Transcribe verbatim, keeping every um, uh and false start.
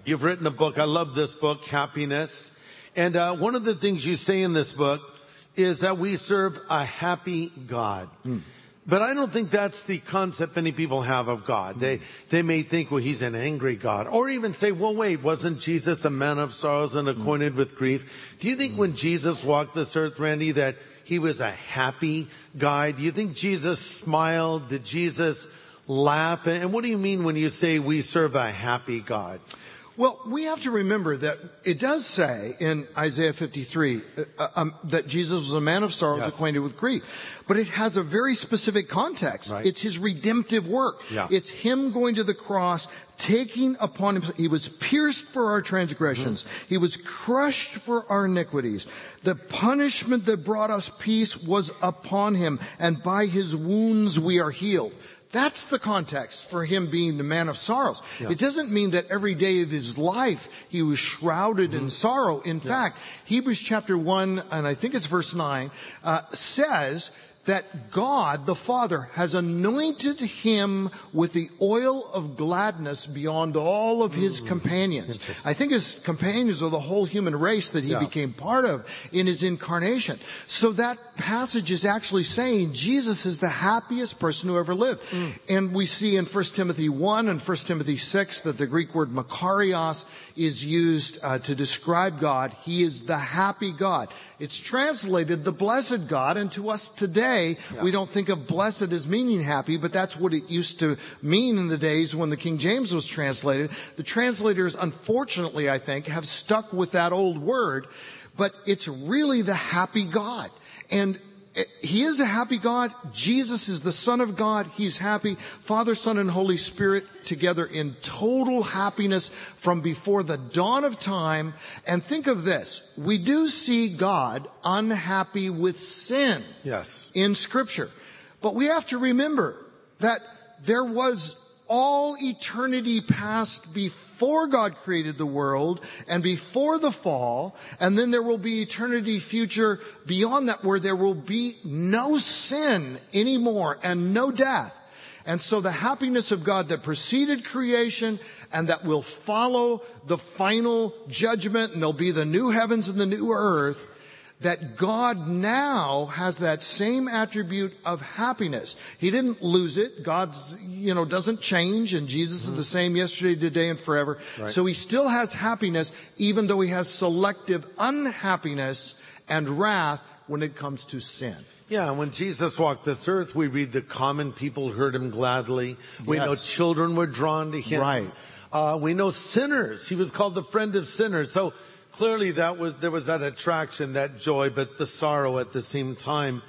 You've written a book. I love this book, Happiness. And uh, one of the things you say in this book is that we serve a happy God. Mm. But I don't think that's the concept many people have of God. Mm. They they may think, well, he's an angry God. Or even say, well, wait, wasn't Jesus a man of sorrows and acquainted mm. with grief? Do you think mm. when Jesus walked this earth, Randy, that he was a happy guy? Do you think Jesus smiled? Did Jesus laugh? And what do you mean when you say we serve a happy God? Well, we have to remember that it does say in Isaiah fifty-three uh, um, that Jesus was a man of sorrows, yes. acquainted with grief. But it has a very specific context. Right. It's his redemptive work. Yeah. It's him going to the cross, taking upon himself. He was pierced for our transgressions. Mm-hmm. He was crushed for our iniquities. The punishment that brought us peace was upon him, and by his wounds we are healed. That's the context for him being the man of sorrows. Yeah. It doesn't mean that every day of his life he was shrouded mm-hmm. in sorrow. In yeah. fact, Hebrews chapter one, and I think it's verse nine, uh, says that God, the Father, has anointed him with the oil of gladness beyond all of his mm-hmm. companions. I think his companions are the whole human race that he yeah. became part of in his incarnation. So that passage is actually saying Jesus is the happiest person who ever lived. Mm. And we see in First Timothy one and First Timothy six that the Greek word makarios is used uh, to describe God. He is the happy God. It's translated the blessed God, and to us today, yeah. we don't think of blessed as meaning happy, but that's what it used to mean in the days when the King James was translated. The translators, unfortunately, I think, have stuck with that old word, but it's really the happy God. And he is a happy God. Jesus is the Son of God. He's happy. Father, Son, and Holy Spirit together in total happiness from before the dawn of time. And think of this. We do see God unhappy with sin. Yes. In Scripture. But we have to remember that there was all eternity past before God created the world and before the fall, and then there will be eternity future beyond that where there will be no sin anymore and no death. And so the happiness of God that preceded creation and that will follow the final judgment, and there'll be the new heavens and the new earth, that God now has that same attribute of happiness. He didn't lose it. God's, you know, doesn't change, and Jesus mm-hmm. is the same yesterday, today, and forever. Right. So he still has happiness, even though he has selective unhappiness and wrath when it comes to sin. Yeah, when Jesus walked this earth, we read the common people heard him gladly. We yes. know children were drawn to him. Right. Uh, we know sinners. He was called the friend of sinners. So clearly that was, there was that attraction, that joy, but the sorrow at the same time.